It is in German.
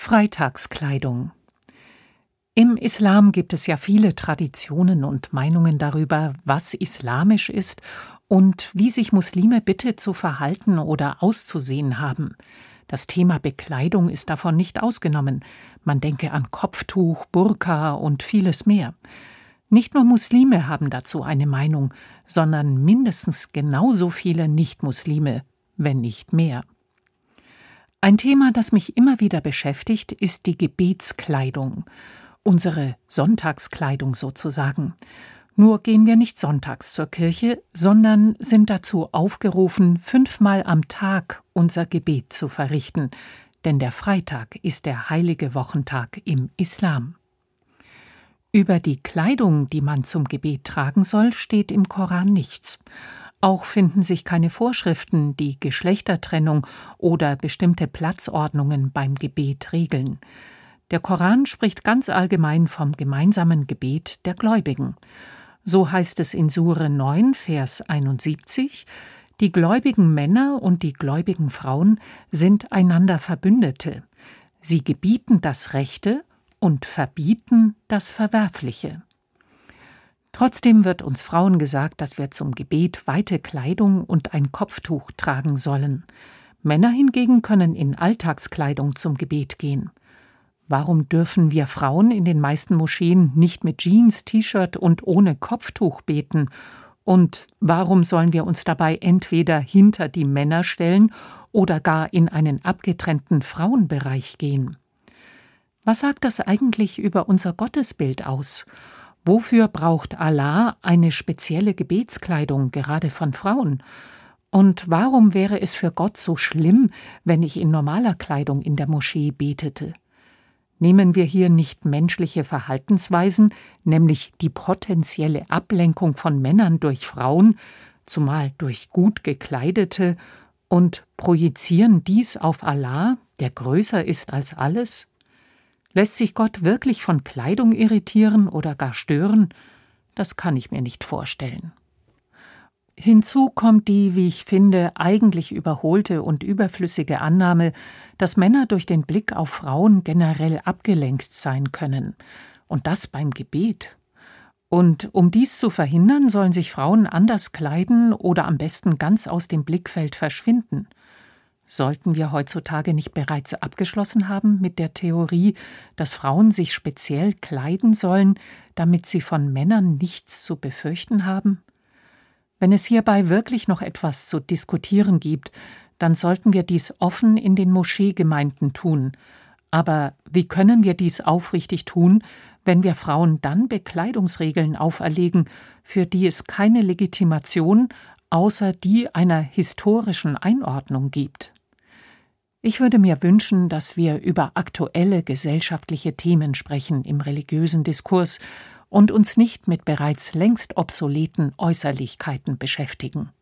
Freitagskleidung. Im Islam gibt es ja viele Traditionen und Meinungen darüber, was islamisch ist und wie sich Muslime bitte zu verhalten oder auszusehen haben. Das Thema Bekleidung ist davon nicht ausgenommen. Man denke an Kopftuch, Burka und vieles mehr. Nicht nur Muslime haben dazu eine Meinung, sondern mindestens genauso viele Nichtmuslime, wenn nicht mehr. Ein Thema, das mich immer wieder beschäftigt, ist die Gebetskleidung. Unsere Sonntagskleidung sozusagen. Nur gehen wir nicht sonntags zur Kirche, sondern sind dazu aufgerufen, 5-mal am Tag unser Gebet zu verrichten, denn der Freitag ist der heilige Wochentag im Islam. Über die Kleidung, die man zum Gebet tragen soll, steht im Koran nichts. Auch finden sich keine Vorschriften, die Geschlechtertrennung oder bestimmte Platzordnungen beim Gebet regeln. Der Koran spricht ganz allgemein vom gemeinsamen Gebet der Gläubigen. So heißt es in Sure 9, Vers 71, die gläubigen Männer und die gläubigen Frauen sind einander Verbündete. Sie gebieten das Rechte und verbieten das Verwerfliche. Trotzdem wird uns Frauen gesagt, dass wir zum Gebet weite Kleidung und ein Kopftuch tragen sollen. Männer hingegen können in Alltagskleidung zum Gebet gehen. Warum dürfen wir Frauen in den meisten Moscheen nicht mit Jeans, T-Shirt und ohne Kopftuch beten? Und warum sollen wir uns dabei entweder hinter die Männer stellen oder gar in einen abgetrennten Frauenbereich gehen? Was sagt das eigentlich über unser Gottesbild aus? Wofür braucht Allah eine spezielle Gebetskleidung, gerade von Frauen? Und warum wäre es für Gott so schlimm, wenn ich in normaler Kleidung in der Moschee betete? Nehmen wir hier nicht menschliche Verhaltensweisen, nämlich die potenzielle Ablenkung von Männern durch Frauen, zumal durch gut gekleidete, und projizieren dies auf Allah, der größer ist als alles? Lässt sich Gott wirklich von Kleidung irritieren oder gar stören? Das kann ich mir nicht vorstellen. Hinzu kommt die, wie ich finde, eigentlich überholte und überflüssige Annahme, dass Männer durch den Blick auf Frauen generell abgelenkt sein können. Und das beim Gebet. Und um dies zu verhindern, sollen sich Frauen anders kleiden oder am besten ganz aus dem Blickfeld verschwinden. Sollten wir heutzutage nicht bereits abgeschlossen haben mit der Theorie, dass Frauen sich speziell kleiden sollen, damit sie von Männern nichts zu befürchten haben? Wenn es hierbei wirklich noch etwas zu diskutieren gibt, dann sollten wir dies offen in den Moscheegemeinden tun. Aber wie können wir dies aufrichtig tun, wenn wir Frauen dann Bekleidungsregeln auferlegen, für die es keine Legitimation außer die einer historischen Einordnung gibt? Ich würde mir wünschen, dass wir über aktuelle gesellschaftliche Themen sprechen im religiösen Diskurs und uns nicht mit bereits längst obsoleten Äußerlichkeiten beschäftigen.